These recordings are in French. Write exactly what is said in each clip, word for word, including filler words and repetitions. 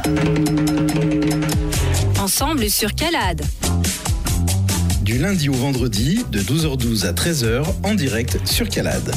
Ensemble sur Calade. Du lundi au vendredi, de douze heures douze à treize heures, en direct sur Calade.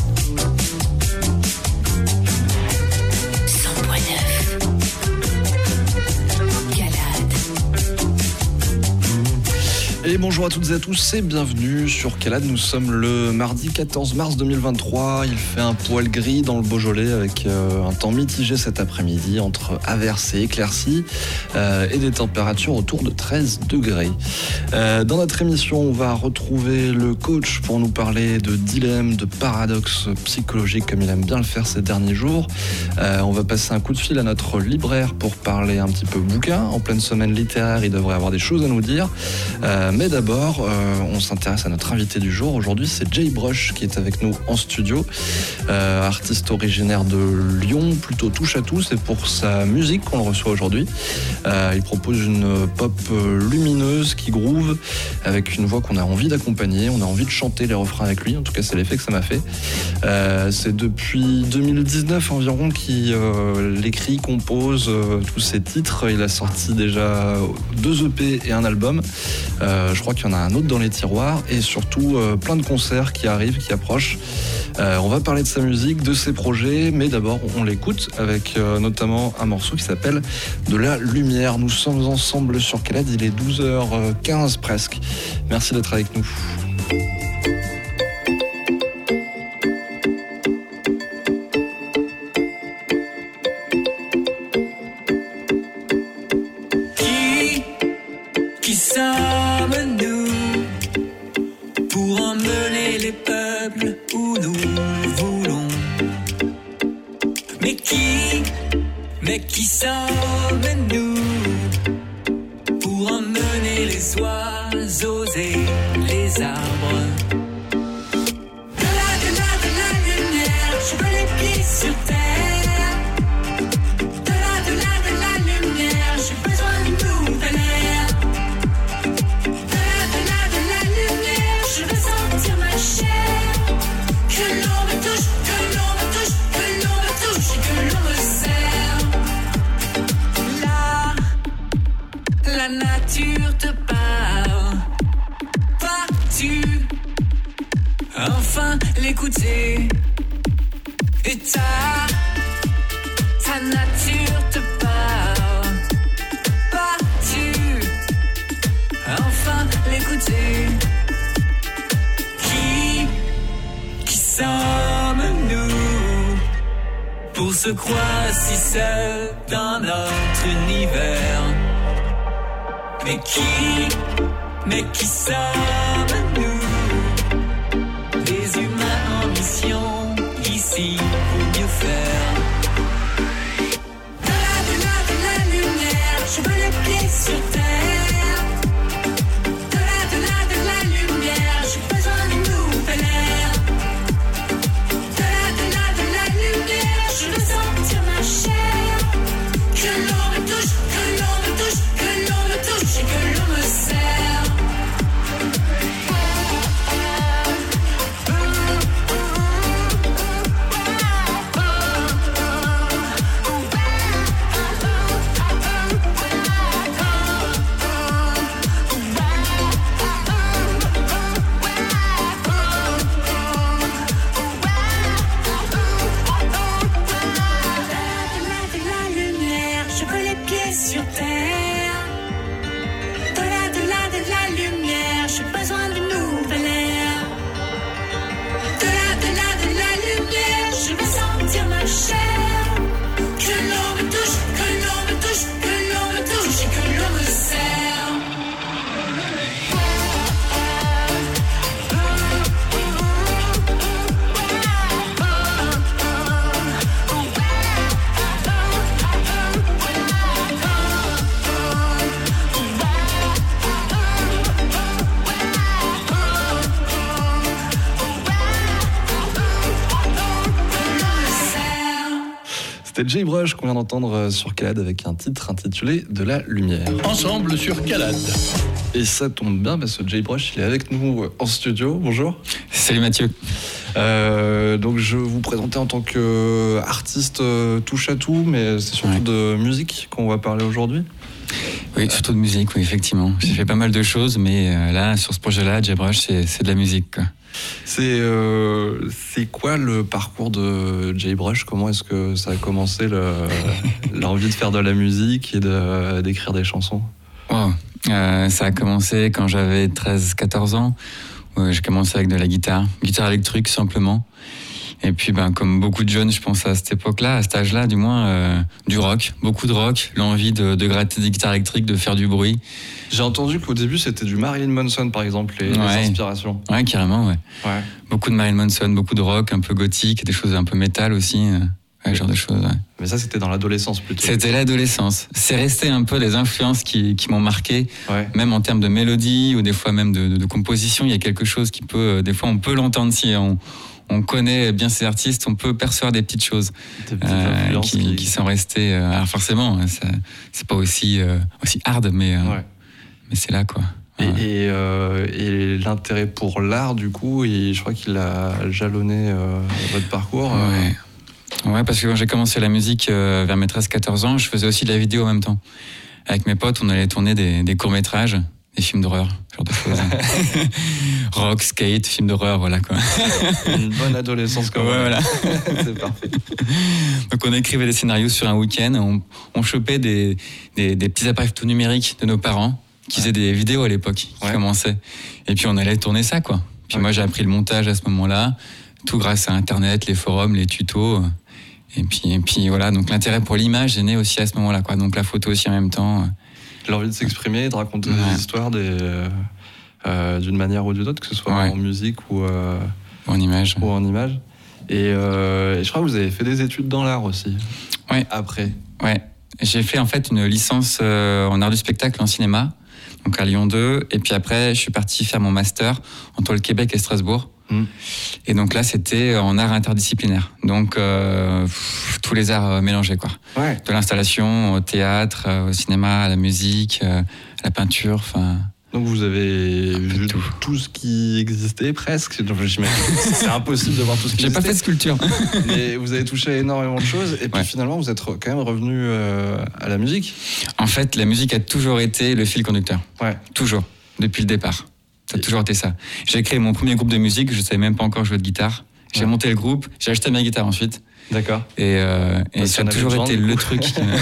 Et bonjour à toutes et à tous et bienvenue sur Calade. Nous sommes le mardi quatorze mars deux mille vingt-trois. Il fait un poil gris dans le Beaujolais avec euh, un temps mitigé cet après-midi entre averses et éclaircies euh, et des températures autour de treize degrés. Euh, dans notre émission, on va retrouver le coach pour nous parler de dilemmes, de paradoxes psychologiques comme il aime bien le faire ces derniers jours. Euh, on va passer un coup de fil à notre libraire pour parler un petit peu bouquin. En pleine semaine littéraire, il devrait avoir des choses à nous dire. Euh, Mais d'abord, euh, on s'intéresse à notre invité du jour. Aujourd'hui, c'est Jay Brush qui est avec nous en studio. Euh, artiste originaire de Lyon, plutôt touche à tout. C'est pour sa musique qu'on le reçoit aujourd'hui. Euh, il propose une pop lumineuse qui groove avec une voix qu'on a envie d'accompagner. On a envie de chanter les refrains avec lui. En tout cas, c'est l'effet que ça m'a fait. Euh, c'est depuis deux mille dix-neuf environ qu'il euh, écrit, compose euh, tous ses titres. Il a sorti déjà deux E P et un album. Euh, je crois qu'il y en a un autre dans les tiroirs et surtout euh, plein de concerts qui arrivent, qui approchent. Euh, on va parler de sa musique, de ses projets, mais d'abord on l'écoute avec euh, notamment un morceau qui s'appelle De la lumière. Nous sommes ensemble sur Calade, il est douze heures quinze presque. Merci d'être avec nous. Qui sommes-nous pour emmener les oiseaux et les arbres? De là, de là, de la lumière, je veux les pieds sur terre. De là, de là, de la lumière, j'ai besoin de nouvel air. De là, de là, de la lumière, je veux sentir ma chair. Que l'on me touche, que l'on me touche, que l'on me touche et que l'on me serre. La nature te parle, vas-tu enfin l'écouter? Et ta, ta nature te parle, vas-tu enfin l'écouter? Qui, qui sommes-nous pour se croire si seuls dans notre univers? Mais qui, mais qui sommes-nous? Des humains en mission, ici pour mieux faire. De là, de là, de la lumière, je veux les pieds sur terre. De là, de là, de la lumière, j'ai besoin de nouvel air. De là, de là, de la lumière, je veux sentir ma chair. Que l'on me touche, que l'on me touche, que l'on me touche et que l'on me serre. C'était Jay Brush qu'on vient d'entendre sur Calade avec un titre intitulé De la lumière. Ensemble sur Calade. Et ça tombe bien parce que Jay Brush il est avec nous en studio. Bonjour. Salut Mathieu. Euh, donc je vous présentais en tant qu'artiste euh, touche à tout, mais c'est surtout ouais. de musique qu'on va parler aujourd'hui. Oui, surtout de musique, oui, effectivement. J'ai fait pas mal de choses, mais euh, là, sur ce projet-là, JayBrush, c'est, c'est de la musique, quoi. C'est, euh, c'est quoi le parcours de JayBrush ? Comment est-ce que ça a commencé, le, l'envie de faire de la musique et de, d'écrire des chansons ? Wow. Euh, ça a commencé quand j'avais treize quatorze ans. Ouais, j'ai commencé avec de la guitare, guitare électrique simplement. Et puis, ben, comme beaucoup de jeunes, je pense à cette époque-là, à cet âge-là, du moins, euh, du rock, beaucoup de rock, l'envie de, de gratter des guitares électriques, de faire du bruit. J'ai entendu qu'au début, c'était du Marilyn Manson, par exemple, les, ouais. les inspirations. Ouais, carrément, ouais. ouais. Beaucoup de Marilyn Manson, beaucoup de rock, un peu gothique, des choses un peu métal aussi, euh, ouais, ce genre de choses, ouais. Mais ça, c'était dans l'adolescence plutôt. C'était l'adolescence. C'est resté un peu des influences qui, qui m'ont marqué, ouais. même en termes de mélodie ou des fois même de, de, de composition. Il y a quelque chose qui peut, des fois, on peut l'entendre si on... On connaît bien ces artistes, on peut percevoir des petites choses des petites euh, qui, qui... qui sont restées. Euh, alors forcément, ça, c'est pas aussi euh, aussi hard, mais euh, ouais. mais c'est là quoi. Et, ouais. et, euh, et l'intérêt pour l'art, du coup, et je crois qu'il a jalonné euh, votre parcours. Euh... Ouais. ouais, parce que quand j'ai commencé la musique euh, vers mes treize quatorze ans, je faisais aussi de la vidéo en même temps. Avec mes potes, on allait tourner des, des courts métrages. Des films d'horreur, ce genre de choses. Rock, skate, films d'horreur, voilà quoi. Une bonne adolescence quand même. Ouais, voilà. C'est parfait. Donc on écrivait des scénarios sur un week-end, on, on chopait des, des, des petits appareils photo numériques de nos parents qui faisaient des vidéos à l'époque, qui ouais. commençaient. Et puis on allait tourner ça quoi. Puis ouais. moi j'ai appris le montage à ce moment-là, tout grâce à Internet, les forums, les tutos. Et puis, et puis voilà, donc l'intérêt pour l'image est né aussi à ce moment-là quoi. Donc la photo aussi en même temps. L'envie de s'exprimer, de raconter ouais. des histoires des, euh, d'une manière ou d'une autre, que ce soit ouais. en musique ou, euh, ou en image. Ou en image. Et, euh, et je crois que vous avez fait des études dans l'art aussi. Ouais. Après. Ouais. J'ai fait en fait une licence euh, en art du spectacle en cinéma, donc à Lyon deux. Et puis après, je suis parti faire mon master entre le Québec et Strasbourg. Mmh. Et donc là, c'était en art interdisciplinaire. Donc euh, pff, tous les arts mélangés, quoi. Ouais. De l'installation au théâtre, au cinéma, à la musique, à la peinture, enfin. Donc vous avez vu tout. tout ce qui existait presque. Donc, j'imagine que c'est impossible de voir tout ce qui J'ai existait. J'ai pas fait de sculpture. Mais vous avez touché à énormément de choses. Et puis ouais. finalement, vous êtes quand même revenu euh, à la musique. En fait, la musique a toujours été le fil conducteur. Ouais. Toujours. Depuis le départ. Ça a toujours été ça. J'ai créé mon premier groupe de musique, je ne savais même pas encore jouer de guitare. J'ai ouais. monté le groupe, j'ai acheté ma guitare ensuite. D'accord. Et, euh, et ça a toujours été le truc qui me...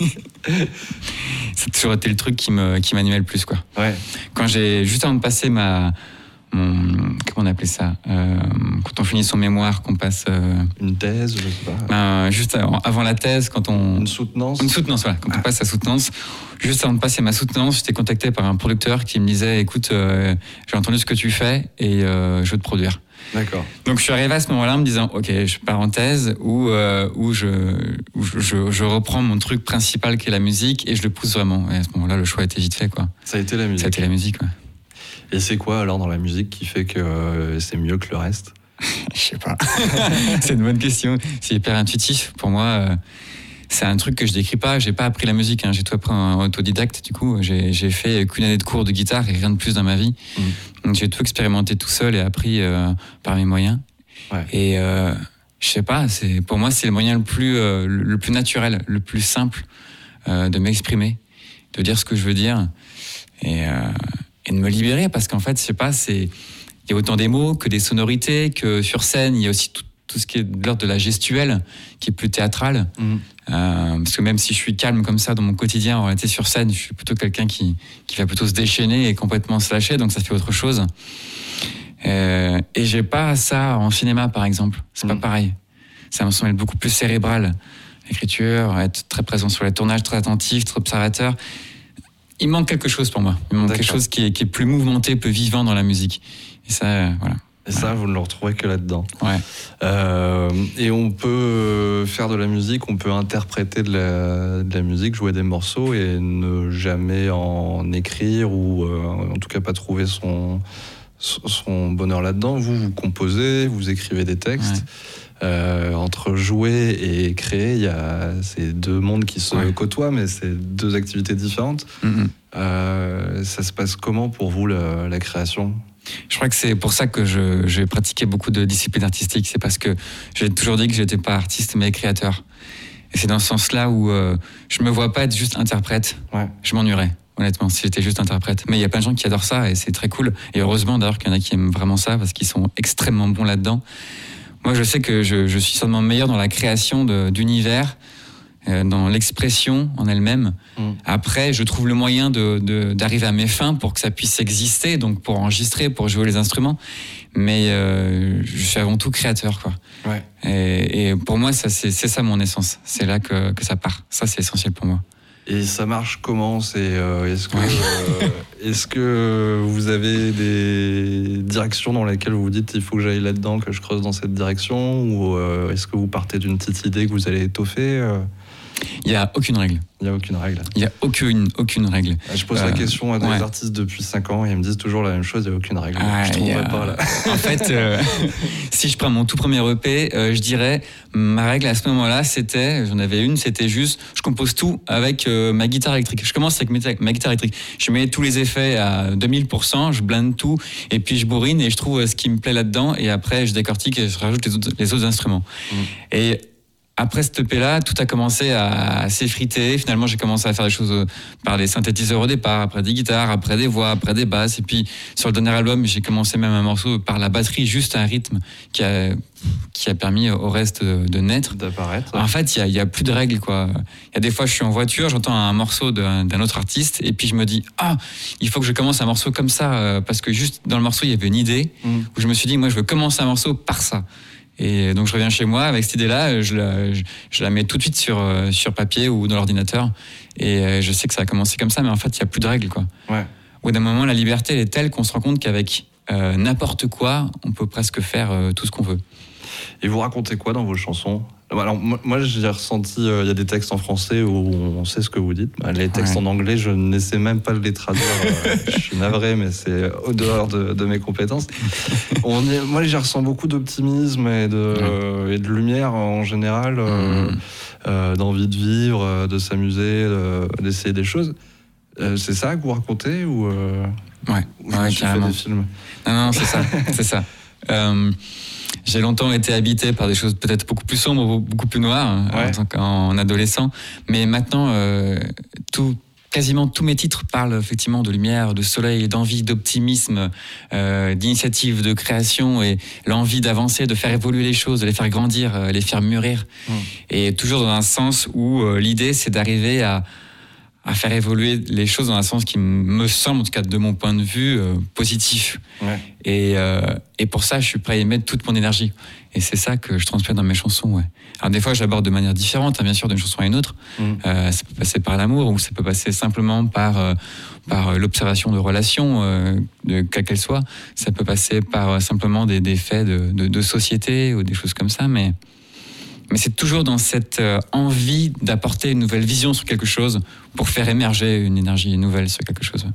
ça a toujours été le truc qui, me, qui m'animait le plus, quoi. Ouais. Quand j'ai, juste avant de passer ma... Mon, comment on appelait ça euh, quand on finit son mémoire, qu'on passe... Euh, une thèse, je sais pas. Ben, juste avant, avant la thèse, quand on... Une soutenance. Une soutenance, voilà. Quand ah. on passe la soutenance, juste avant de passer ma soutenance, j'étais contacté par un producteur qui me disait, écoute, euh, j'ai entendu ce que tu fais et euh, je veux te produire. D'accord. Donc je suis arrivé à ce moment-là en me disant, ok, je pars en thèse où, euh, où, je, où je, je, je reprends mon truc principal qui est la musique et je le pousse vraiment. Et à ce moment-là, le choix a été vite fait, quoi. Ça a été la musique. Ça a été la musique, ouais. Et c'est quoi alors dans la musique qui fait que euh, c'est mieux que le reste ? Je sais pas. C'est une bonne question. C'est hyper intuitif. Pour moi, euh, c'est un truc que je décris pas. J'ai pas appris la musique. Hein. J'ai tout appris en autodidacte. Du coup, j'ai, j'ai fait qu'une année de cours de guitare et rien de plus dans ma vie. Mmh. Donc j'ai tout expérimenté tout seul et appris euh, par mes moyens. Ouais. Et euh, je sais pas. C'est pour moi, c'est le moyen le plus euh, le plus naturel, le plus simple euh, de m'exprimer, de dire ce que je veux dire et, euh, et de me libérer parce qu'en fait, je sais pas, c'est il y a autant des mots que des sonorités, que sur scène, il y a aussi tout, tout ce qui est de l'ordre de la gestuelle, qui est plus théâtrale. Mmh. Euh, parce que même si je suis calme comme ça dans mon quotidien, en réalité sur scène, je suis plutôt quelqu'un qui, qui va plutôt se déchaîner et complètement se lâcher, donc ça fait autre chose. Euh, et j'ai pas ça en cinéma, par exemple. C'est mmh. pas pareil. Ça me semble beaucoup plus cérébral. L'écriture, être très présent sur les tournages, très attentif, très observateur. Il manque quelque chose pour moi. Il manque D'accord. quelque chose qui est, qui est plus mouvementé, plus vivant dans la musique. Et ça, euh, voilà. Et ça, voilà. Vous ne le retrouvez que là-dedans. Ouais. Euh, et on peut faire de la musique, on peut interpréter de la, de la musique, jouer des morceaux et ne jamais en écrire ou euh, en tout cas pas trouver son, son bonheur là-dedans. Vous, vous composez, vous écrivez des textes. Ouais. Euh, entre jouer et créer, il y a ces deux mondes qui se ouais. côtoient, mais c'est deux activités différentes. Mm-hmm. Euh, ça se passe comment pour vous, la, la création ? Je crois que c'est pour ça que je, j'ai pratiqué beaucoup de disciplines artistiques. C'est parce que j'ai toujours dit que j'étais pas artiste, mais créateur. Et c'est dans ce sens-là où euh, je me vois pas être juste interprète. Ouais. Je m'ennuierais, honnêtement, si j'étais juste interprète. Mais il y a plein de gens qui adorent ça et c'est très cool. Et heureusement d'ailleurs qu'il y en a qui aiment vraiment ça parce qu'ils sont extrêmement bons là-dedans. Moi, je sais que je, je suis certainement meilleur dans la création de, d'univers, euh, dans l'expression en elle-même. Mmh. Après, je trouve le moyen de, de, d'arriver à mes fins pour que ça puisse exister, donc pour enregistrer, pour jouer les instruments. Mais euh, je suis avant tout créateur, quoi. Ouais. Et, et pour moi, ça, c'est, c'est ça mon essence. C'est là que, que ça part. Ça, c'est essentiel pour moi. Et ça marche comment? C'est, euh, est-ce, que, euh, est-ce que vous avez des directions dans lesquelles vous vous dites il faut que j'aille là-dedans, que je creuse dans cette direction? Ou euh, est-ce que vous partez d'une petite idée que vous allez étoffer? euh... Il n'y a aucune règle. Il n'y a aucune règle. Il n'y a aucune, aucune règle. Je pose euh, la question à des ouais. artistes depuis cinq ans et ils me disent toujours la même chose, il n'y a aucune règle. Ah, je ne trouverai a... pas là. En fait, euh, si je prends mon tout premier E P, euh, je dirais, ma règle à ce moment-là, c'était, j'en avais une, c'était juste, je compose tout avec euh, ma guitare électrique. Je commence avec ma, ma guitare électrique. Je mets tous les effets à deux mille pour cent, je blinde tout et puis je bourrine et je trouve euh, ce qui me plaît là-dedans et après je décortique et je rajoute les autres, les autres instruments. Mmh. Et après cette E P-là, tout a commencé à, à s'effriter. Finalement, j'ai commencé à faire des choses par des synthétiseurs au départ, après des guitares, après des voix, après des basses. Et puis, sur le dernier album, j'ai commencé même un morceau par la batterie, juste un rythme qui a, qui a permis au reste de, de naître. D'apparaître. En fait, il y, y a plus de règles, quoi. Il y a des fois, je suis en voiture, j'entends un morceau d'un, d'un autre artiste, et puis je me dis, ah, il faut que je commence un morceau comme ça, euh, parce que juste dans le morceau, il y avait une idée, mmh. où je me suis dit, moi, je veux commencer un morceau par ça. Et donc je reviens chez moi avec cette idée-là, je la, je, je la mets tout de suite sur, euh, sur papier ou dans l'ordinateur. Et euh, je sais que ça a commencé comme ça, mais en fait, il n'y a plus de règles, quoi. Ouais. Au bout d'un moment, la liberté, elle est telle qu'on se rend compte qu'avec euh, n'importe quoi, on peut presque faire euh, tout ce qu'on veut. Et vous racontez quoi dans vos chansons ? Alors, moi, j'ai ressenti, il euh, y a des textes en français où on sait ce que vous dites. Les textes ouais. en anglais, je n'essaie même pas de les traduire. euh, je suis navré, mais c'est au dehors de, de mes compétences. On y, moi, j'y ressens beaucoup d'optimisme et de, ouais. euh, et de lumière en général, euh, mmh. euh, d'envie de vivre, de s'amuser, de, d'essayer des choses. Euh, c'est ça que vous racontez ou euh, Ouais, ou ouais carrément. Des films non, non, c'est ça, c'est ça. Euh, J'ai longtemps été habité par des choses peut-être beaucoup plus sombres, beaucoup plus noires ouais. en tant qu'en adolescent. Mais maintenant, euh, tout, quasiment tous mes titres parlent effectivement de lumière, de soleil, d'envie, d'optimisme, euh, d'initiative, de création et l'envie d'avancer, de faire évoluer les choses, de les faire grandir, euh, les faire mûrir. Mmh. Et toujours dans un sens où euh, l'idée, c'est d'arriver à à faire évoluer les choses dans un sens qui me semble, en tout cas de mon point de vue, euh, positif. Ouais. Et, euh, et pour ça, je suis prêt à y mettre toute mon énergie. Et c'est ça que je transmets dans mes chansons. Ouais. Alors des fois, je l'aborde de manière différente, hein, bien sûr, d'une chanson à une autre. Mmh. Euh, ça peut passer par l'amour ou ça peut passer simplement par, euh, par l'observation de relations, euh, de, quelle qu'elle soit. Ça peut passer par euh, simplement des, des faits de, de, de société ou des choses comme ça, mais... Mais c'est toujours dans cette euh, envie d'apporter une nouvelle vision sur quelque chose pour faire émerger une énergie nouvelle sur quelque chose.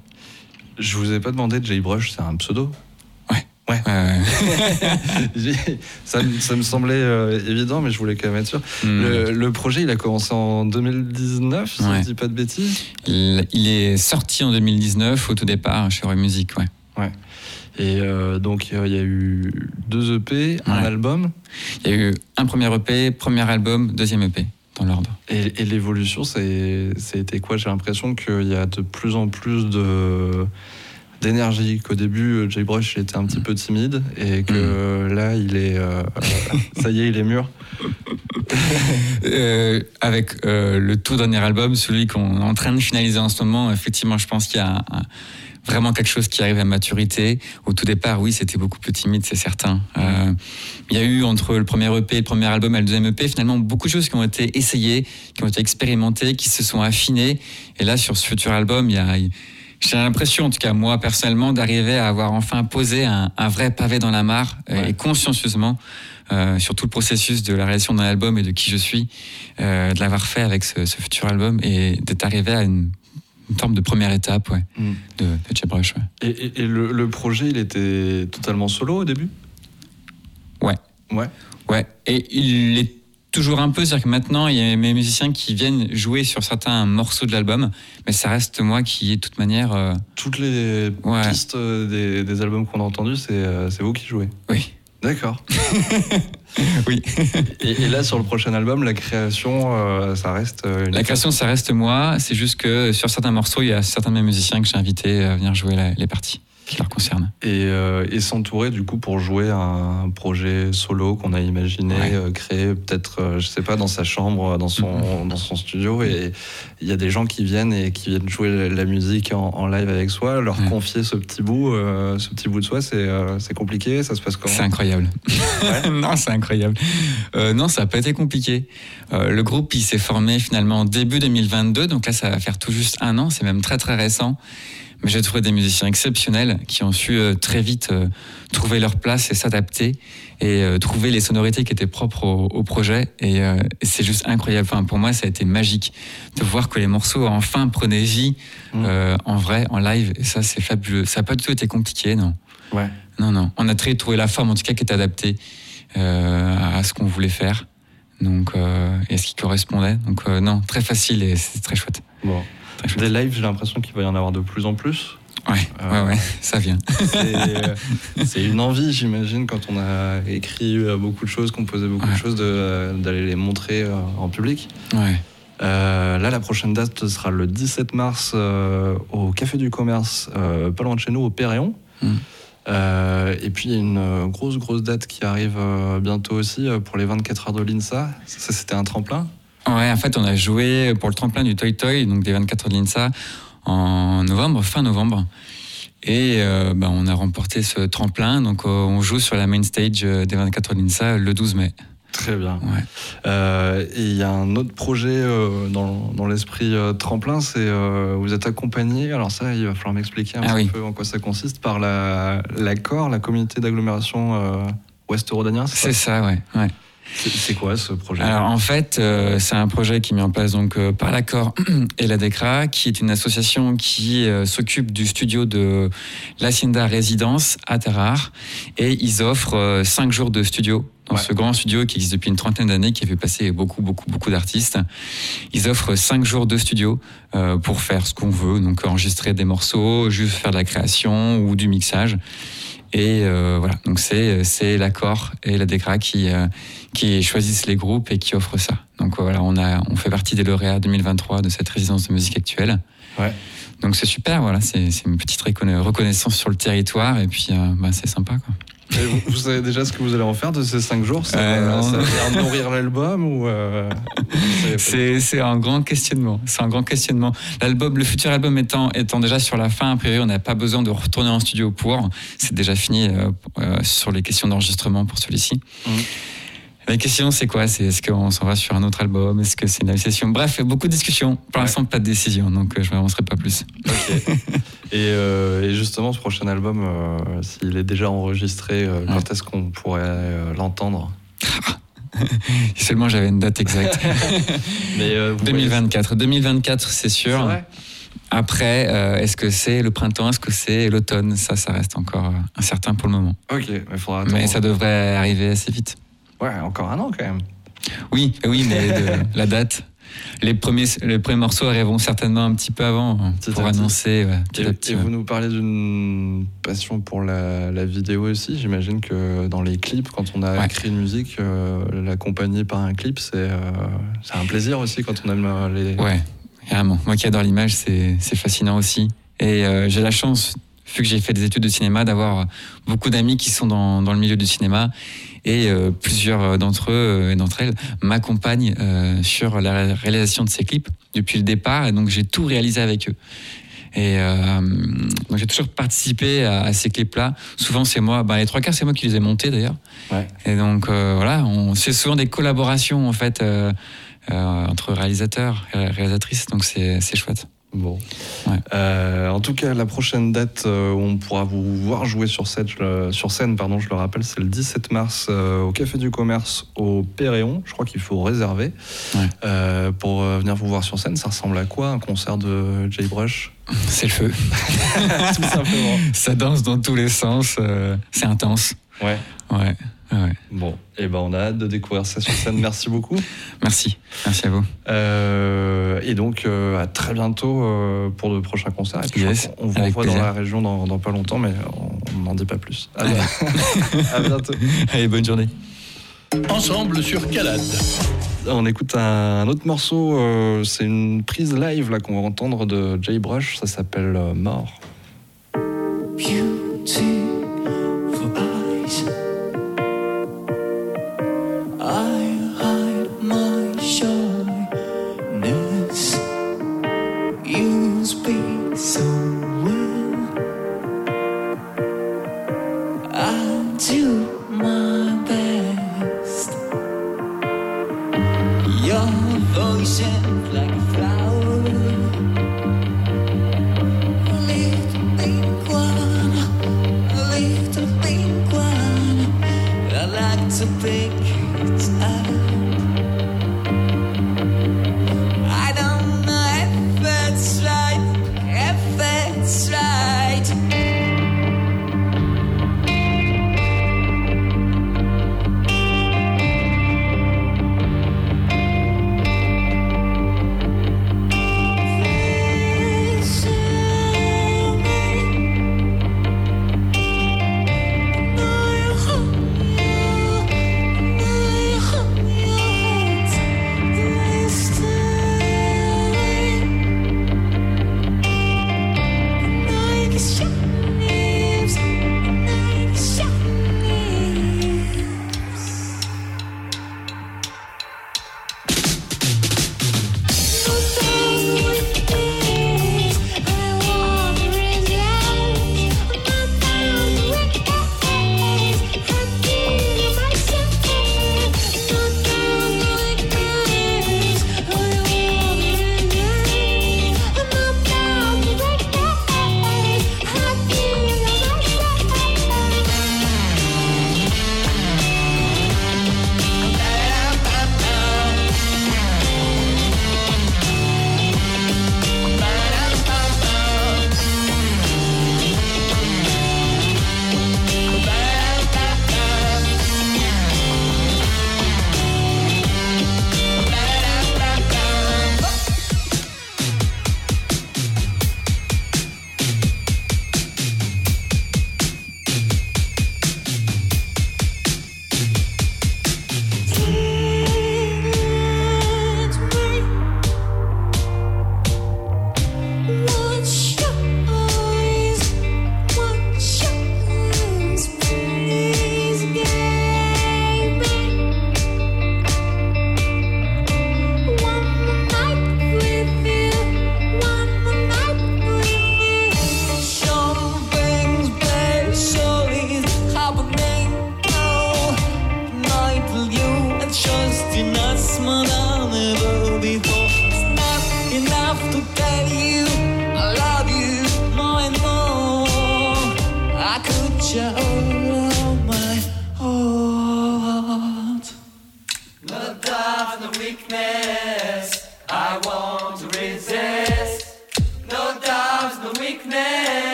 Je vous ai pas demandé, Jay Brush, c'est un pseudo ? Ouais. Ouais. Euh... ça, ça me semblait euh, évident, mais je voulais quand même être sûr. Mm. Le, le projet, il a commencé en deux mille dix-neuf, si ouais. je dis pas de bêtises. Il, il est sorti en deux mille dix-neuf, au tout départ, chez Roy Music, ouais. Ouais. Et euh, donc, il y a eu deux E P, un ouais. album. Il y a eu un premier E P, premier album, deuxième E P, dans l'ordre. Et, et l'évolution, c'est, c'était quoi ? J'ai l'impression qu'il y a de plus en plus de, d'énergie. Qu'au début, Jay Brush était un petit peu timide et que mmh. là, il est... Euh, ça y est, il est mûr. euh, avec euh, le tout dernier album, celui qu'on est en train de finaliser en ce moment, effectivement, je pense qu'il y a un... un vraiment quelque chose qui arrive à maturité. Au tout départ, oui, c'était beaucoup plus timide, c'est certain. Euh, il y a eu, entre le premier E P, le premier album et le deuxième E P, finalement, beaucoup de choses qui ont été essayées, qui ont été expérimentées, qui se sont affinées. Et là, sur ce futur album, il y a... J'ai l'impression, en tout cas moi personnellement, d'arriver à avoir enfin posé un, un vrai pavé dans la mare, ouais. et consciencieusement, euh, sur tout le processus de la réalisation d'un album et de qui je suis, euh, de l'avoir fait avec ce, ce futur album et d'être arrivé à une... une forme de première étape, ouais, mmh. de, de Jay Brush. Ouais. Et, et, et le, le projet, il était totalement solo au début ? Ouais. Ouais. Ouais. Et il est toujours un peu, c'est-à-dire que maintenant, il y a mes musiciens qui viennent jouer sur certains morceaux de l'album, mais ça reste moi qui, de toute manière... Euh... Toutes les ouais. pistes des, des albums qu'on a entendus, c'est, euh, c'est vous qui jouez? Oui. D'accord. Oui. Et, et là, sur le prochain album, la création, euh, ça reste... Euh, une la création, ça reste moi, c'est juste que sur certains morceaux, il y a certains de mes musiciens que j'ai invités à venir jouer la, les parties qui leur concernent. Et, euh, et s'entourer du coup pour jouer un projet solo qu'on a imaginé, ouais. euh, créé peut-être, euh, je sais pas, dans sa chambre, dans son, mm-hmm. dans son studio, et il y a des gens qui viennent et qui viennent jouer la musique en, en live avec soi, leur mm. confier ce petit bout, euh, ce petit bout de soi, c'est, euh, c'est compliqué, ça se passe comment? C'est incroyable. Ouais. Non, c'est incroyable. Euh, non, ça n'a pas été compliqué. Euh, le groupe, il s'est formé finalement début deux mille vingt-deux, donc là, ça va faire tout juste un an, c'est même très très récent. Mais j'ai trouvé des musiciens exceptionnels qui ont su euh, très vite euh, trouver leur place et s'adapter et euh, trouver les sonorités qui étaient propres au, au projet. Et, euh, et c'est juste incroyable. Enfin, pour moi, ça a été magique de voir que les morceaux enfin prenaient vie euh, en vrai, en live. Et ça, c'est fabuleux. Ça n'a pas du tout été compliqué, non. Ouais. Non, non. On a très trouvé la forme, en tout cas, qui était adaptée euh, à ce qu'on voulait faire. Donc, euh, et à ce qui correspondait. Donc, euh, non, très facile et c'est très chouette. Bon. Des lives, j'ai l'impression qu'il va y en avoir de plus en plus. Ouais, euh, ouais, ouais, ça vient. C'est, euh, c'est une envie, j'imagine, quand on a écrit beaucoup de choses, composé beaucoup ouais. de choses, de, d'aller les montrer euh, en public. Ouais. Euh, là, la prochaine date sera le dix-sept mars euh, au Café du Commerce, euh, pas loin de chez nous, au Péréon. Mm. Euh, et puis il y a une grosse, grosse date qui arrive euh, bientôt aussi euh, pour les vingt-quatre heures de l'INSA. Ça, c'était un tremplin? Ouais, en fait, on a joué pour le tremplin du Toy Toy, donc des vingt-quatre heures de l'INSA, en novembre, fin novembre. Et euh, bah, on a remporté ce tremplin, donc euh, on joue sur la main stage des vingt-quatre heures de l'INSA le douze mai. Très bien. Ouais. Euh, et il y a un autre projet euh, dans, dans l'esprit euh, tremplin, c'est euh, vous êtes accompagné, alors ça, il va falloir m'expliquer un ah, petit oui. peu en quoi ça consiste, par la, l'Accord, la communauté d'agglomération euh, ouest-rhodanien, c'est ça? C'est ça, ouais. ouais. C'est, c'est quoi ce projet? Alors en fait, euh, c'est un projet qui est mis en place donc euh, par l'Accord et la DECRA, qui est une association qui euh, s'occupe du studio de l'Hacienda Résidence à Terrare, et ils offrent euh, cinq jours de studio dans ouais. ce grand studio qui existe depuis une trentaine d'années, qui a fait passer beaucoup, beaucoup, beaucoup d'artistes. Ils offrent cinq jours de studio euh, pour faire ce qu'on veut, donc enregistrer des morceaux, juste faire de la création ou du mixage. Et euh, voilà, donc c'est c'est l'Accord et la DECRA qui euh, qui choisissent les groupes et qui offrent ça. Donc voilà, on a on fait partie des lauréats deux mille vingt-trois de cette résidence de musique actuelle. Ouais. Donc c'est super, voilà, c'est c'est une petite reconnaissance sur le territoire et puis euh, bah c'est sympa quoi. Et vous, vous savez déjà ce que vous allez en faire de ces cinq jours? Ça, euh, ça va nourrir l'album ou euh, c'est, c'est un grand questionnement. C'est un grand questionnement. L'album, le futur album étant, étant déjà sur la fin, a priori, on n'a pas besoin de retourner en studio pour. C'est déjà fini euh, euh, sur les questions d'enregistrement pour celui-ci. Mmh. La question, c'est quoi? C'est est-ce qu'on s'en va sur un autre album? Est-ce que c'est une live session? Bref, beaucoup de discussions. Pour ouais. l'instant, pas de décision, donc je m'avancerai pas plus. Ok. Et, euh, et justement, ce prochain album, euh, s'il est déjà enregistré, euh, ouais. quand est-ce qu'on pourrait euh, l'entendre? Si seulement j'avais une date exacte. Mais euh, deux mille vingt-quatre. deux mille vingt-quatre, c'est sûr. C'est vrai. Après, euh, est-ce que c'est le printemps? Est-ce que c'est l'automne? Ça, ça reste encore incertain pour le moment. Ok, mais faudra attendre. Mais ça devrait arriver assez vite. Ouais, encore un an quand même. Oui, oui, mais de, la date. Les premiers, les premiers morceaux arriveront certainement un petit peu avant petit pour annoncer. Ouais, petit et, à petit, et ouais. vous nous parlez d'une passion pour la, la vidéo aussi. J'imagine que dans les clips, quand on a ouais. écrit une musique, euh, l'accompagner par un clip, c'est, euh, c'est un plaisir aussi quand on aime les... Ouais, carrément. Moi qui adore l'image, c'est, c'est fascinant aussi. Et euh, j'ai la chance, vu que j'ai fait des études de cinéma, d'avoir beaucoup d'amis qui sont dans, dans le milieu du cinéma. Et euh, plusieurs d'entre eux et d'entre elles m'accompagnent euh, sur la réalisation de ces clips depuis le départ, et donc j'ai tout réalisé avec eux. Et euh, donc j'ai toujours participé à, à ces clips-là. Souvent c'est moi, bah, les trois quarts c'est moi qui les ai montés d'ailleurs. Ouais. Et donc euh, voilà, on, c'est souvent des collaborations en fait euh, euh, entre réalisateurs et réalisatrices, donc c'est, c'est chouette. Bon. Ouais. Euh, en tout cas, la prochaine date euh, où on pourra vous voir jouer sur scène, je le, sur scène pardon, je le rappelle, c'est le dix-sept mars euh, au Café du Commerce au Péréon. Je crois qu'il faut réserver ouais. euh, pour euh, venir vous voir sur scène. Ça ressemble à quoi, un concert de Jay Brush? C'est le feu. Tout simplement. Ça danse dans tous les sens. Euh, c'est intense. Ouais. Ouais. Ah ouais. Bon, et ben on a hâte de découvrir ça sur scène. Merci beaucoup. Merci, merci à vous. Euh, et donc euh, à très bientôt euh, pour de prochains concerts. Et puis Yes, on vous avec revoit dans plaisir. la région dans, dans pas longtemps, mais on n'en dit pas plus. À, à bientôt. Allez, bonne journée. Ensemble sur Calade. On écoute un, un autre morceau. Euh, c'est une prise live là qu'on va entendre de Jay Brush. Ça s'appelle euh, Mort. Beautiful eyes. I hide my shyness. You speak so well. I do my best. Your voice is like a flower. Little pink one, little pink one. I like to pick it up. I don't know if it's right, if it's right.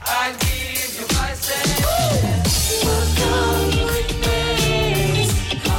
I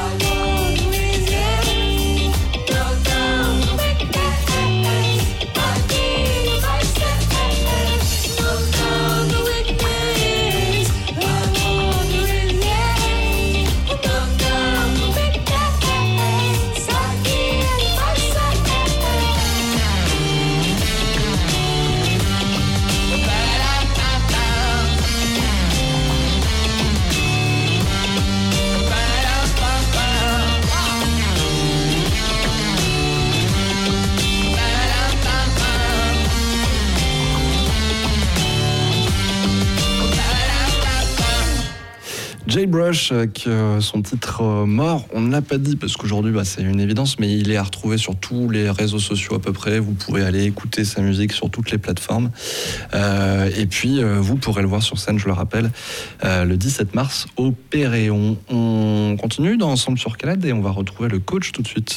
Jay Brush avec euh, son titre euh, Mort. On ne l'a pas dit parce qu'aujourd'hui bah, c'est une évidence, mais il est à retrouver sur tous les réseaux sociaux à peu près. Vous pourrez aller écouter sa musique sur toutes les plateformes. Euh, et puis euh, vous pourrez le voir sur scène, je le rappelle, euh, le dix-sept mars au Péréon. On continue dans Ensemble sur Calade et on va retrouver le coach tout de suite.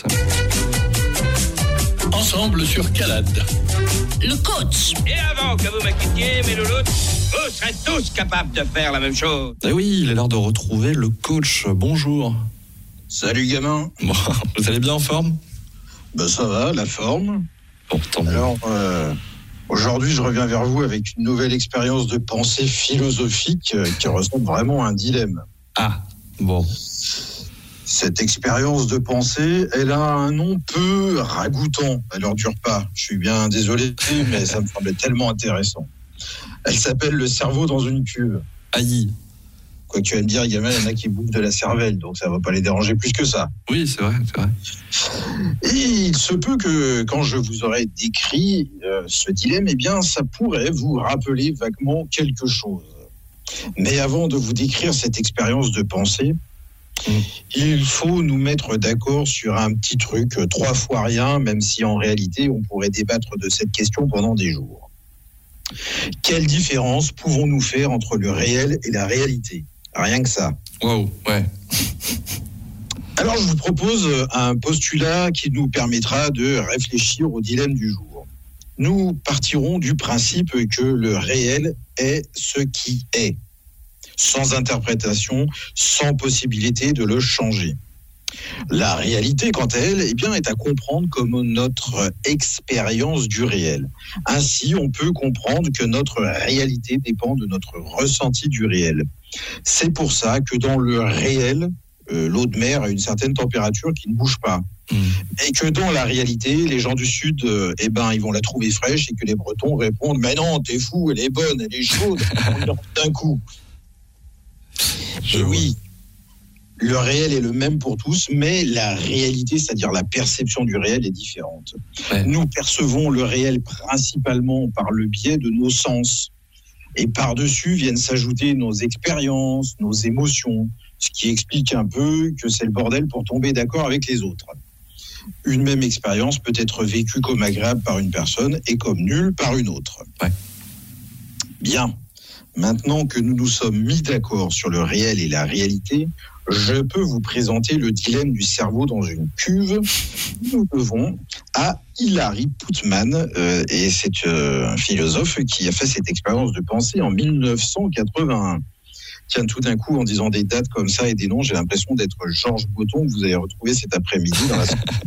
Ensemble sur Calade. Le coach. Et avant que vous me quittiez, mes louloutes, vous serez tous capables de faire la même chose. Eh oui, il est l'heure de retrouver le coach. Bonjour. Salut gamin. Bon, vous allez bien en forme ? Ben ça va, la forme. Bon, tant mieux. Alors, euh, aujourd'hui, je reviens vers vous avec une nouvelle expérience de pensée philosophique euh, qui ressemble vraiment à un dilemme. Ah, bon. Cette expérience de pensée, elle a un nom peu ragoûtant à l'heure du repas. Je suis bien désolé, mais ça me semblait tellement intéressant. Elle s'appelle le cerveau dans une cuve. Aïe. Quoi que tu vas me dire, également, il y en a qui bouffent de la cervelle, donc ça ne va pas les déranger plus que ça. Oui, c'est vrai, c'est vrai. Et il se peut que quand je vous aurai décrit euh, ce dilemme, eh bien, ça pourrait vous rappeler vaguement quelque chose. Mais avant de vous décrire cette expérience de pensée, Mmh. il faut nous mettre d'accord sur un petit truc, trois fois rien, même si en réalité on pourrait débattre de cette question pendant des jours. Quelle différence pouvons-nous faire entre le réel et la réalité ? Rien que ça. Wow, ouais. Alors je vous propose un postulat qui nous permettra de réfléchir au dilemme du jour. Nous partirons du principe que le réel est ce qui est, sans interprétation, sans possibilité de le changer. La réalité, quant à elle, eh bien, est à comprendre comme notre expérience du réel. Ainsi, on peut comprendre que notre réalité dépend de notre ressenti du réel. C'est pour ça que dans le réel, euh, l'eau de mer a une certaine température qui ne bouge pas. Mmh. Et que dans la réalité, les gens du Sud, euh, eh ben, ils vont la trouver fraîche et que les Bretons répondent « Mais non, t'es fou, elle est bonne, elle est chaude, d'un coup ». Et oui, le réel est le même pour tous, mais la réalité, c'est-à-dire la perception du réel, est différente. Ouais. Nous percevons le réel principalement par le biais de nos sens. Et par-dessus viennent s'ajouter nos expériences, nos émotions, ce qui explique un peu que c'est le bordel pour tomber d'accord avec les autres. Une même expérience peut être vécue comme agréable par une personne et comme nulle par une autre. Ouais. Bien. Maintenant que nous nous sommes mis d'accord sur le réel et la réalité, je peux vous présenter le dilemme du cerveau dans une cuve. Nous devons à Hilary Putman, euh, et c'est euh, un philosophe qui a fait cette expérience de pensée en dix-neuf cent quatre-vingt-un. Tiens, tout d'un coup, en disant des dates comme ça et des noms, j'ai l'impression d'être Georges Botton que vous avez retrouvé cet après-midi dans la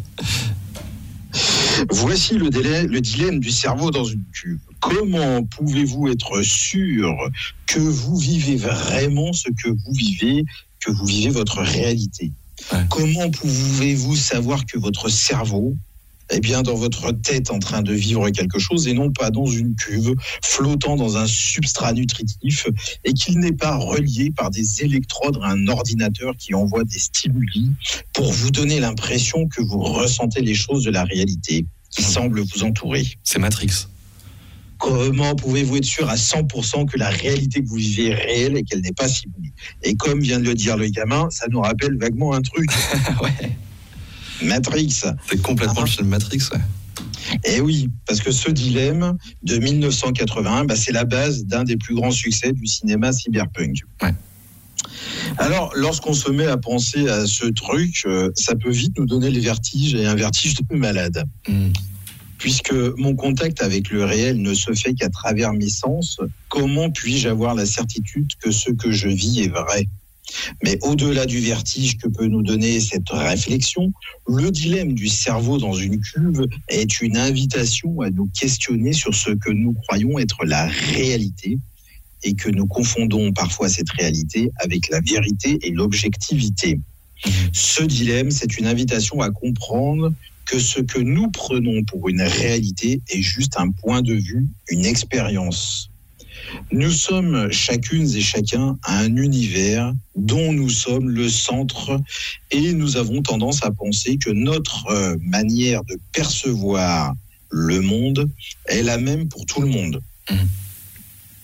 Voici le, délai, le dilemme du cerveau dans une cuve. Comment pouvez-vous être sûr que vous vivez vraiment ce que vous vivez, que vous vivez votre réalité ? Ouais. Comment pouvez-vous savoir que votre cerveau est bien dans votre tête en train de vivre quelque chose et non pas dans une cuve flottant dans un substrat nutritif et qu'il n'est pas relié par des électrodes à un ordinateur qui envoie des stimuli pour vous donner l'impression que vous ressentez les choses de la réalité qui semble vous entourer. C'est Matrix. Comment pouvez-vous être sûr à cent pour cent que la réalité que vous vivez est réelle et qu'elle n'est pas simulée ? Et comme vient de le dire le gamin, ça nous rappelle vaguement un truc. Ouais. Matrix. C'est complètement ah. le film Matrix, ouais. Eh oui, parce que ce dilemme de dix-neuf cent quatre-vingt-un, bah, c'est la base d'un des plus grands succès du cinéma cyberpunk. Ouais. Alors, lorsqu'on se met à penser à ce truc, euh, ça peut vite nous donner le vertige et un vertige de malade. Mm. Puisque mon contact avec le réel ne se fait qu'à travers mes sens, comment puis-je avoir la certitude que ce que je vis est vrai ? Mais au-delà du vertige que peut nous donner cette réflexion, le dilemme du cerveau dans une cuve est une invitation à nous questionner sur ce que nous croyons être la réalité et que nous confondons parfois cette réalité avec la vérité et l'objectivité. Ce dilemme, c'est une invitation à comprendre que ce que nous prenons pour une réalité est juste un point de vue, une expérience. Nous sommes chacune et chacun un univers dont nous sommes le centre et nous avons tendance à penser que notre manière de percevoir le monde est la même pour tout le monde. Mmh.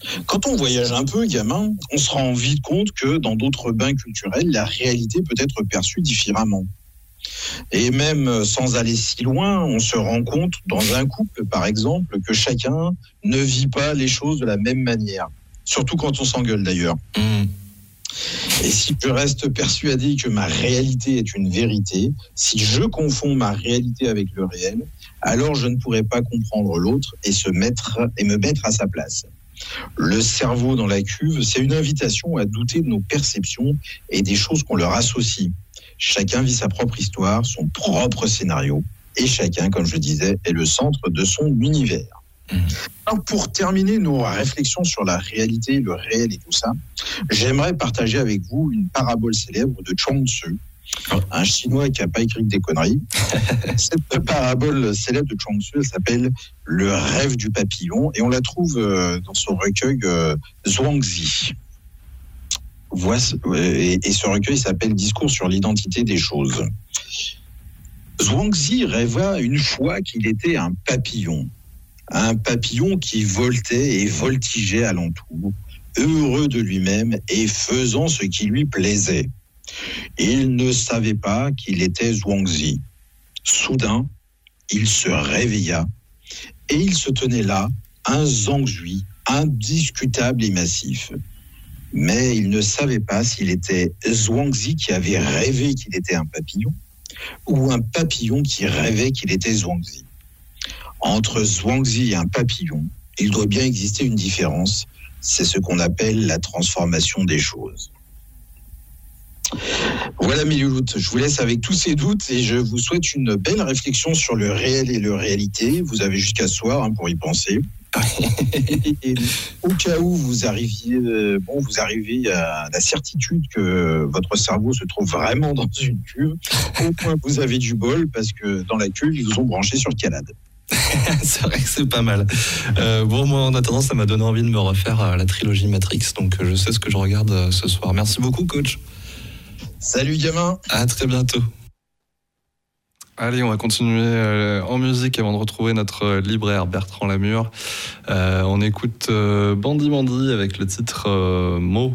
Quand on voyage un peu, gamin, on se rend vite compte que dans d'autres bains culturels, la réalité peut être perçue différemment. Et même sans aller si loin, on se rend compte dans un couple, par exemple, que chacun ne vit pas les choses de la même manière. Surtout quand on s'engueule d'ailleurs. Mmh. Et si je reste persuadé que ma réalité est une vérité, si je confonds ma réalité avec le réel, alors je ne pourrai pas comprendre l'autre et se mettre et me mettre à sa place. Le cerveau dans la cuve, c'est une invitation à douter de nos perceptions et des choses qu'on leur associe. Chacun vit sa propre histoire, son propre scénario, et chacun, comme je disais, est le centre de son univers. Mmh. Alors pour terminer nos réflexions sur la réalité, le réel et tout ça, j'aimerais partager avec vous une parabole célèbre de Chuang Tzu, un Chinois qui n'a pas écrit des conneries. Cette parabole célèbre de Chuang Tzu, elle s'appelle « Le rêve du papillon » et on la trouve dans son recueil euh, Zhuangzi. Et ce recueil s'appelle « Discours sur l'identité des choses ». Zhuangzi rêva une fois qu'il était un papillon. Un papillon qui voltait et voltigeait alentour, heureux de lui-même et faisant ce qui lui plaisait. Il ne savait pas qu'il était Zhuangzi. Soudain, il se réveilla et il se tenait là, un zhangzhui, indiscutable et massif. Mais il ne savait pas s'il était Zhuangzi qui avait rêvé qu'il était un papillon ou un papillon qui rêvait qu'il était Zhuangzi. Entre Zhuangzi et un papillon, il doit bien exister une différence. C'est ce qu'on appelle la transformation des choses. Voilà mes louloutes, je vous laisse avec tous ces doutes et je vous souhaite une belle réflexion sur le réel et la réalité. Vous avez jusqu'à ce soir hein, pour y penser. Et au cas où vous arriviez, euh, bon, vous arrivez à la certitude que votre cerveau se trouve vraiment dans une cuve, au point que vous avez du bol parce que dans la cuve, ils vous ont branché sur Calade. C'est vrai que c'est pas mal. Euh, bon, moi, en attendant, ça m'a donné envie de me refaire euh, la trilogie Matrix, donc euh, je sais ce que je regarde euh, ce soir. Merci beaucoup, coach. Salut, gamin. À très bientôt. Allez, on va continuer euh, en musique avant de retrouver notre euh, libraire Bertrand Lamure. Euh, on écoute euh, Bandy Bandy avec le titre euh, Mo.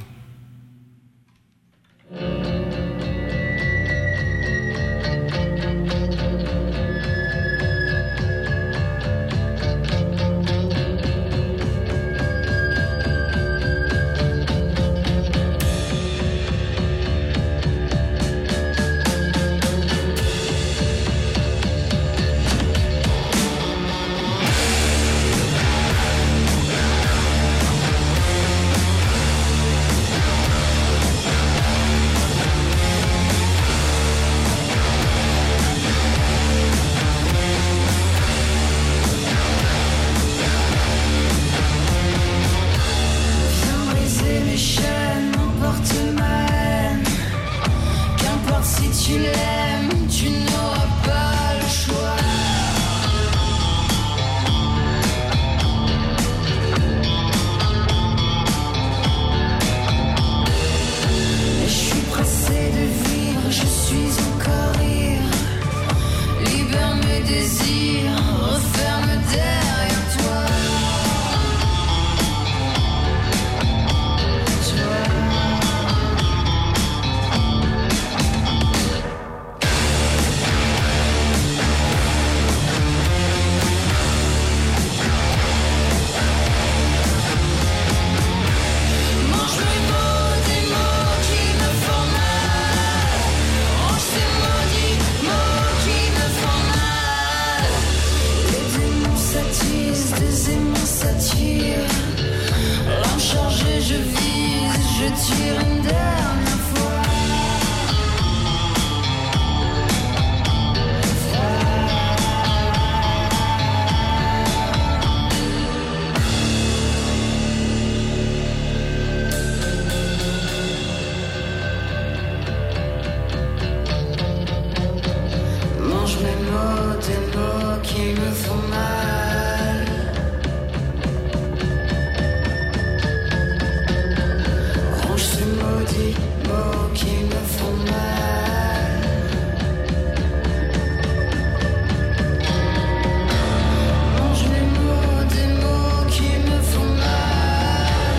Mange les mots, des mots qui me font mal.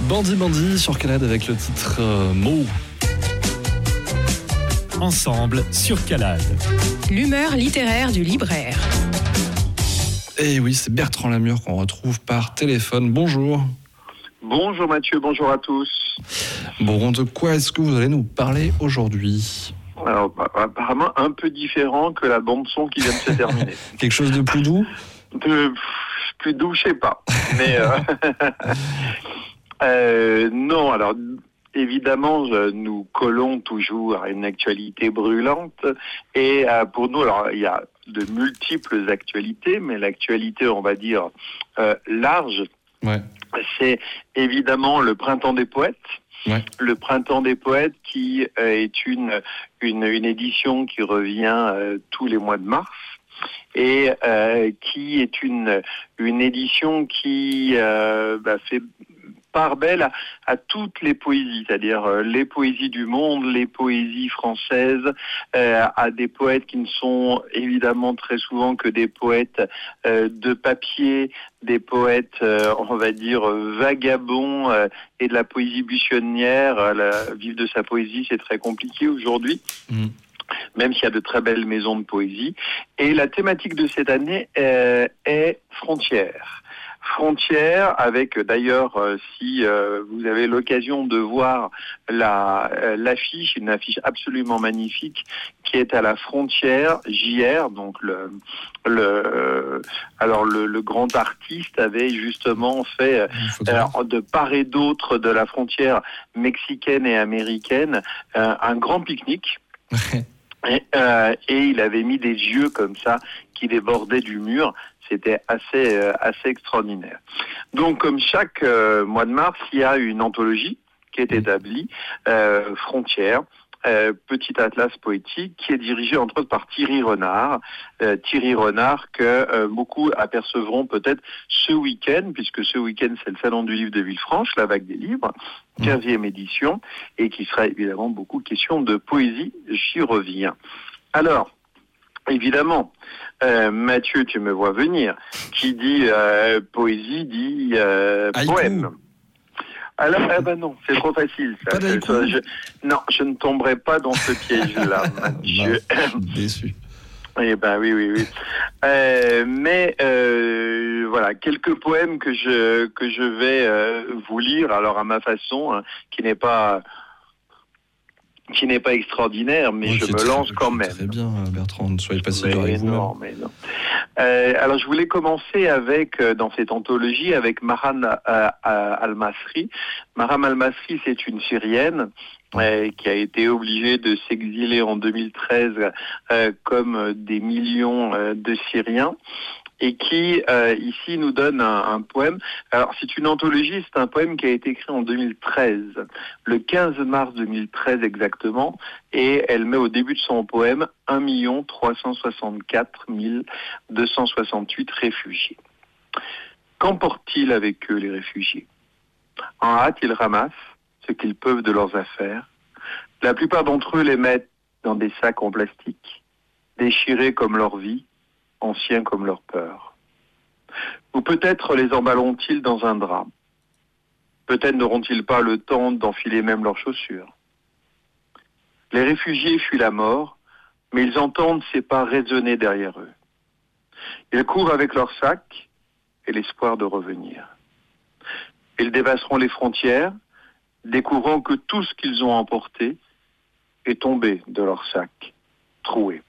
Bandit Bandit sur Calade avec le titre euh, Mo. Ensemble sur Calade. L'humeur littéraire du libraire. Et oui, c'est Bertrand Lamure qu'on retrouve par téléphone. Bonjour. Bonjour Mathieu, bonjour à tous. Bon, de quoi est-ce que vous allez nous parler aujourd'hui ? Alors, bah, apparemment un peu différent que la bande-son qui vient de se terminer. Quelque chose de plus doux ? De pff, plus doux, je sais pas. Mais euh, euh, non, alors évidemment, je, nous collons toujours à une actualité brûlante. Et euh, pour nous, alors il y a de multiples actualités, mais l'actualité, on va dire euh, large. Ouais. C'est évidemment le Printemps des poètes. Ouais. Le Printemps des poètes qui euh, est une, une une édition qui revient euh, tous les mois de mars et euh, qui est une une édition qui euh, bah, fait part belle à, à toutes les poésies, c'est-à-dire euh, les poésies du monde, les poésies françaises, euh, à des poètes qui ne sont évidemment très souvent que des poètes euh, de papier, des poètes, euh, on va dire, euh, vagabonds euh, et de la poésie buissonnière. Euh, la, vivre de sa poésie, c'est très compliqué aujourd'hui. Mmh. Même s'il y a de très belles maisons de poésie. Et la thématique de cette année euh, est frontières. Frontières, avec d'ailleurs, euh, si euh, vous avez l'occasion de voir la euh, l'affiche, une affiche absolument magnifique, qui est à la frontière J R, donc le le euh, alors le, le grand artiste avait justement fait euh, de part et d'autre de la frontière mexicaine et américaine euh, un grand pique-nique. Et, euh, et il avait mis des yeux comme ça qui débordaient du mur. C'était assez euh, assez extraordinaire. Donc, comme chaque euh, mois de mars, il y a une anthologie qui est établie, euh, Frontières, euh, petit atlas poétique, qui est dirigé entre autres par Thierry Renard. Euh, Thierry Renard que euh, beaucoup apercevront peut-être ce week-end, puisque ce week-end c'est le Salon du Livre de Villefranche, la vague des livres, quinzième édition, et qui sera évidemment beaucoup question de poésie. J'y reviens. Alors, évidemment, euh, Mathieu, tu me vois venir, qui dit euh, poésie dit euh, poème. Alors, eh ben non, c'est trop facile. Ça. Pas ça je, non, je ne tomberai pas dans ce piège-là, Mathieu. Non, déçu. Eh ben oui, oui, oui. Euh, mais euh, voilà, quelques poèmes que je que je vais euh, vous lire, alors à ma façon, hein, qui n'est pas qui n'est pas extraordinaire, mais oui, je me très, lance quand même. Très bien, Bertrand, ne soyez pas si dur avec vous-même. Non, mais non. Euh, alors, je voulais commencer avec, euh, dans cette anthologie, avec Maram euh, Al-Masri. Maram Al-Masri, c'est une Syrienne euh, qui a été obligée de s'exiler en deux mille treize, euh, comme des millions euh, de Syriens, et qui, euh, ici, nous donne un, un poème. Alors, c'est une anthologie, c'est un poème qui a été écrit en deux mille treize, le quinze mars deux mille treize exactement, et elle met au début de son poème un million trois cent soixante-quatre mille deux cent soixante-huit réfugiés. Qu'emportent-ils avec eux, les réfugiés ? En hâte, ils ramassent ce qu'ils peuvent de leurs affaires. La plupart d'entre eux les mettent dans des sacs en plastique, déchirés comme leur vie, anciens comme leur peur. Ou peut-être les emballeront-ils dans un drap. Peut-être n'auront-ils pas le temps d'enfiler même leurs chaussures. Les réfugiés fuient la mort, mais ils entendent ses pas résonner derrière eux. Ils courent avec leurs sacs et l'espoir de revenir. Ils dépasseront les frontières, découvrant que tout ce qu'ils ont emporté est tombé de leurs sacs, troués.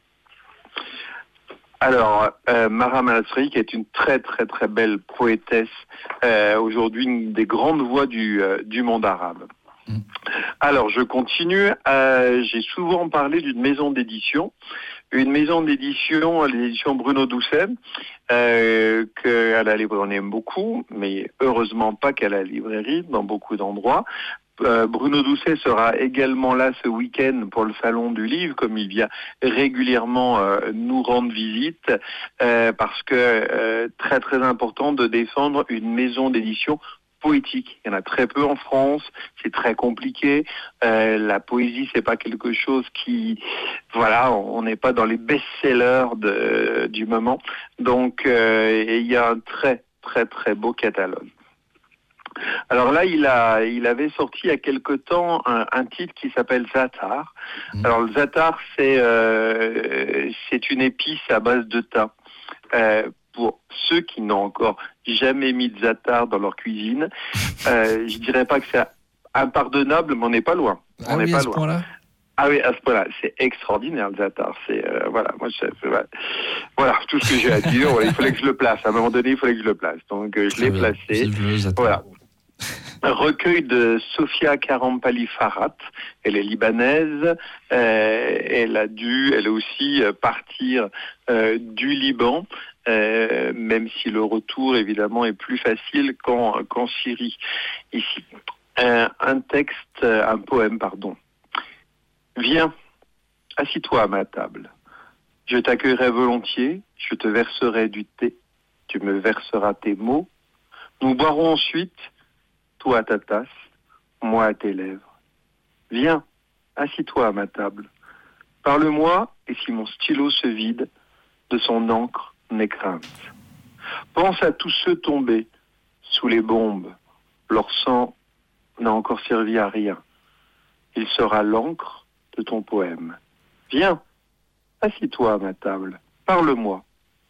Alors, euh, Maram Al-Masri, qui est une très très très belle poétesse, euh, aujourd'hui une des grandes voix du, euh, du monde arabe. Mmh. Alors, je continue. Euh, j'ai souvent parlé d'une maison d'édition, une maison d'édition, l'édition Bruno Doucet, euh, qu'à la librairie on aime beaucoup, mais heureusement pas qu'à la librairie, dans beaucoup d'endroits. Euh, Bruno Doucet sera également là ce week-end pour le Salon du Livre, comme il vient régulièrement euh, nous rendre visite, euh, parce que euh, très très important de défendre une maison d'édition poétique. Il y en a très peu en France, c'est très compliqué. Euh, la poésie, c'est pas quelque chose qui, voilà, on n'est pas dans les best-sellers de, du moment. Donc, euh, il y a un très très très beau catalogue. Alors là, il a, il avait sorti il y a quelque temps un, un titre qui s'appelle Za'atar. Mmh. Alors le Za'atar, c'est euh, c'est une épice à base de thym. Euh, pour ceux qui n'ont encore jamais mis de Za'atar dans leur cuisine, euh, je dirais pas que c'est impardonnable, mais on n'est pas loin. On ah n'est oui, pas à ce loin. point-là. Ah oui, à ce point-là, c'est extraordinaire le Za'atar. C'est euh, voilà, moi, je, voilà. voilà tout ce que j'ai à dire. Voilà, il fallait que je le place. À un moment donné, il fallait que je le place. Donc euh, je Très l'ai bien. placé. Vive le Za'atar. Voilà. Un recueil de Sofia Karampali Farhat. Elle est libanaise. Euh, elle a dû, elle aussi, partir euh, du Liban, euh, même si le retour, évidemment, est plus facile qu'en, qu'en Syrie. Ici, euh, un texte, un poème, pardon. Viens, assis-toi à ma table. Je t'accueillerai volontiers, je te verserai du thé, tu me verseras tes mots. Nous boirons ensuite, toi à ta tasse, moi à tes lèvres. Viens, assis-toi à ma table. Parle-moi, et si mon stylo se vide, de son encre, n'aie crainte. Pense à tous ceux tombés sous les bombes. Leur sang n'a encore servi à rien. Il sera l'encre de ton poème. Viens, assis-toi à ma table, parle-moi.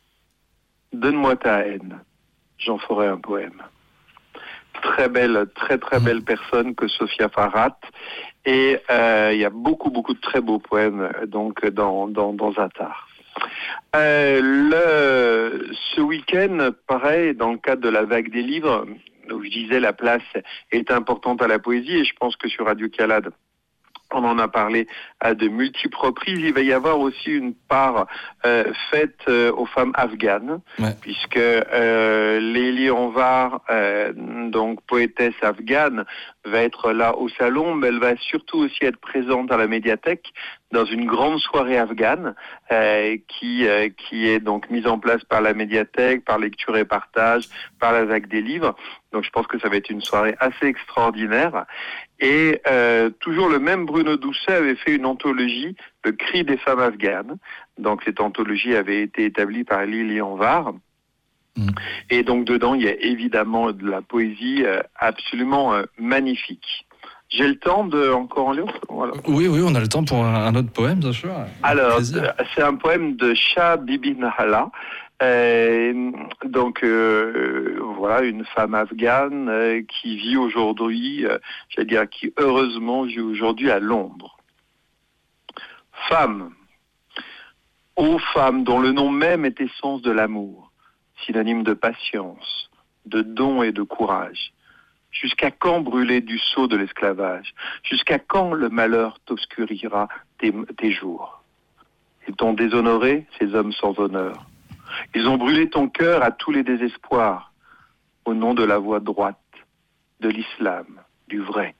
Donne-moi ta haine, j'en ferai un poème. Très belle, très très belle personne que Sofia Farhat. Et euh, il y a beaucoup beaucoup de très beaux poèmes donc dans dans, dans Za'atar. Euh, le, ce week-end, pareil, dans le cadre de la vague des livres, où je disais la place est importante à la poésie, et je pense que sur Radio Calade, on en a parlé à de multiples reprises. Il va y avoir aussi une part euh, faite euh, aux femmes afghanes, ouais. puisque euh, Lélie Anvar, euh, donc poétesse afghane, va être là au salon, mais elle va surtout aussi être présente à la médiathèque dans une grande soirée afghane euh, qui euh, qui est donc mise en place par la médiathèque, par Lecture et Partage, par la vague des livres. Donc je pense que ça va être une soirée assez extraordinaire. Et euh, toujours le même Bruno Doucet avait fait une anthologie, Le cri des femmes afghanes. Donc cette anthologie avait été établie par Lélie Anvar. Mmh. Et donc dedans, il y a évidemment de la poésie euh, absolument euh, magnifique. J'ai le temps de encore en lire voilà. Oui, oui, on a le temps pour un, un autre poème, bien sûr. Alors, c'est un poème de Shah Bibi Nahala. Euh, donc euh, voilà, une femme afghane euh, qui vit aujourd'hui, euh, j'allais dire qui heureusement vit aujourd'hui à Londres. Femme, ô femme dont le nom même est essence de l'amour, synonyme de patience, de don et de courage. Jusqu'à quand brûler du sceau de l'esclavage? Jusqu'à quand le malheur t'obscurira tes, tes jours? Ils t'ont déshonoré, ces hommes sans honneur. Ils ont brûlé ton cœur à tous les désespoirs, au nom de la voie droite, de l'islam, du vrai.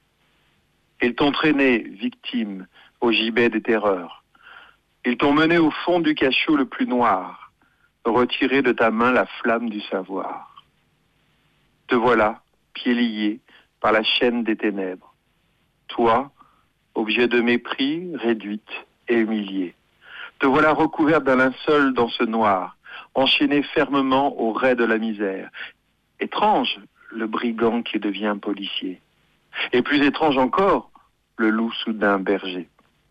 Ils t'ont traîné, victime, au gibet des terreurs. Ils t'ont mené au fond du cachot le plus noir, retiré de ta main la flamme du savoir. Te voilà, pieds liés par la chaîne des ténèbres. Toi, objet de mépris, réduite et humiliée. Te voilà recouverte d'un linceul dans ce noir, enchaîné fermement au rais de la misère. Étrange, le brigand qui devient policier. Et plus étrange encore, le loup soudain berger.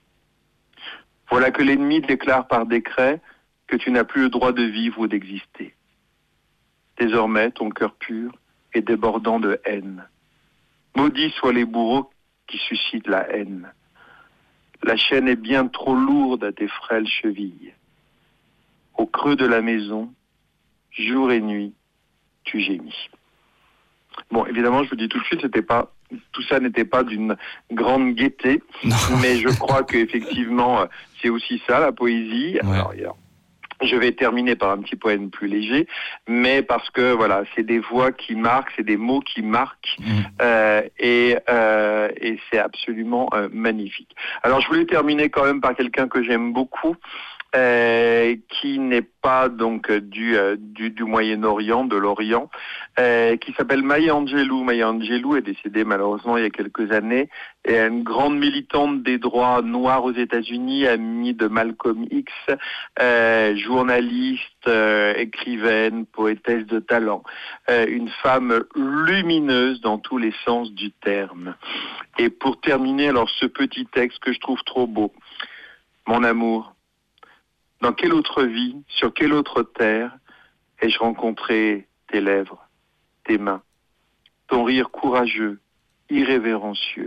Voilà que l'ennemi déclare par décret que tu n'as plus le droit de vivre ou d'exister. Désormais, ton cœur pur est débordant de haine. Maudits soient les bourreaux qui suscitent la haine. La chaîne est bien trop lourde à tes frêles chevilles. Au creux de la maison, jour et nuit, tu gémis. Bon, évidemment, je vous dis tout de suite, c'était pas, tout ça n'était pas d'une grande gaieté, non. Mais je crois qu'effectivement, c'est aussi ça, la poésie. Ouais. Alors, il y a Je vais terminer par un petit poème plus léger, mais parce que voilà, c'est des voix qui marquent, c'est des mots qui marquent, mmh. euh, et, euh, et c'est absolument euh, magnifique. Alors je voulais terminer quand même par quelqu'un que j'aime beaucoup, euh, qui n'est pas donc du, euh, du, du Moyen-Orient, de l'Orient, euh, qui s'appelle Maya Angelou. Maya Angelou est décédée malheureusement il y a quelques années, et une grande militante des droits noirs aux États-Unis, amie de Malcolm X, euh, journaliste, euh, écrivaine, poétesse de talent, euh, une femme lumineuse dans tous les sens du terme. Et pour terminer, alors ce petit texte que je trouve trop beau. Mon amour, dans quelle autre vie, sur quelle autre terre ai-je rencontré tes lèvres, tes mains, ton rire courageux, irrévérencieux,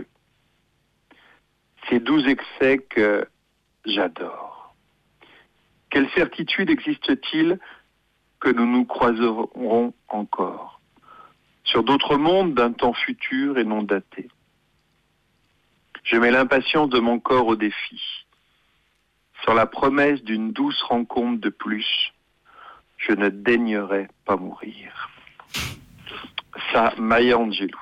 ces doux excès que j'adore. Quelle certitude existe-t-il que nous nous croiserons encore sur d'autres mondes d'un temps futur et non daté? Je mets l'impatience de mon corps au défi. Sur la promesse d'une douce rencontre de plus, je ne daignerai pas mourir. Ça, Maya Angelou.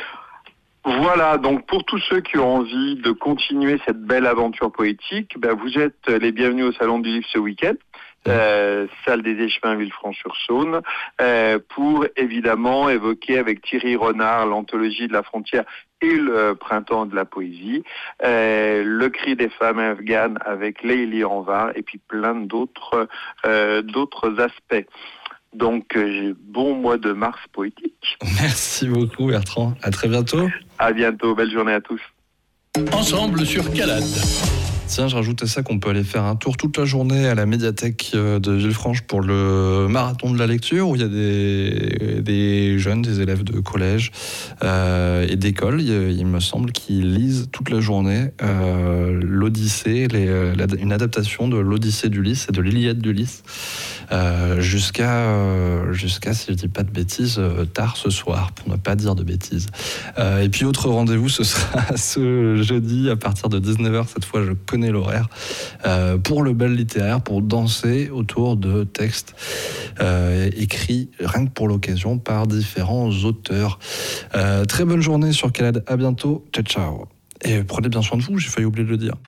Voilà, donc pour tous ceux qui ont envie de continuer cette belle aventure poétique, ben vous êtes les bienvenus au Salon du Livre ce week-end, euh, salle des Échevins, Villefranche-sur-Saône, euh, pour évidemment évoquer avec Thierry Renard l'anthologie de la frontière et le printemps de la poésie, euh, le cri des femmes afghanes avec Leili Anvar et puis plein d'autres euh, d'autres aspects. Donc, euh, bon mois de mars poétique. Merci beaucoup Bertrand, à très bientôt. À bientôt, belle journée à tous. Ensemble sur Calade. Tiens, je rajoute à ça qu'on peut aller faire un tour toute la journée à la médiathèque de Villefranche pour le marathon de la lecture, où il y a des, des jeunes, des élèves de collège euh, et d'école, il, il me semble, qui lisent toute la journée euh, l'Odyssée, les, la, une adaptation de l'Odyssée d'Ulysse et de l'Iliade d'Ulysse, euh, jusqu'à, euh, jusqu'à, si je ne dis pas de bêtises, euh, tard ce soir, pour ne pas dire de bêtises. Euh, et puis, autre rendez-vous, ce sera ce jeudi à partir de dix-neuf heures, cette fois je connais l'horaire, euh, pour le bal littéraire, pour danser autour de textes euh, écrits rien que pour l'occasion par différents auteurs. Euh, très bonne journée sur Calade, à bientôt, ciao ciao. Et prenez bien soin de vous, j'ai failli oublier de le dire.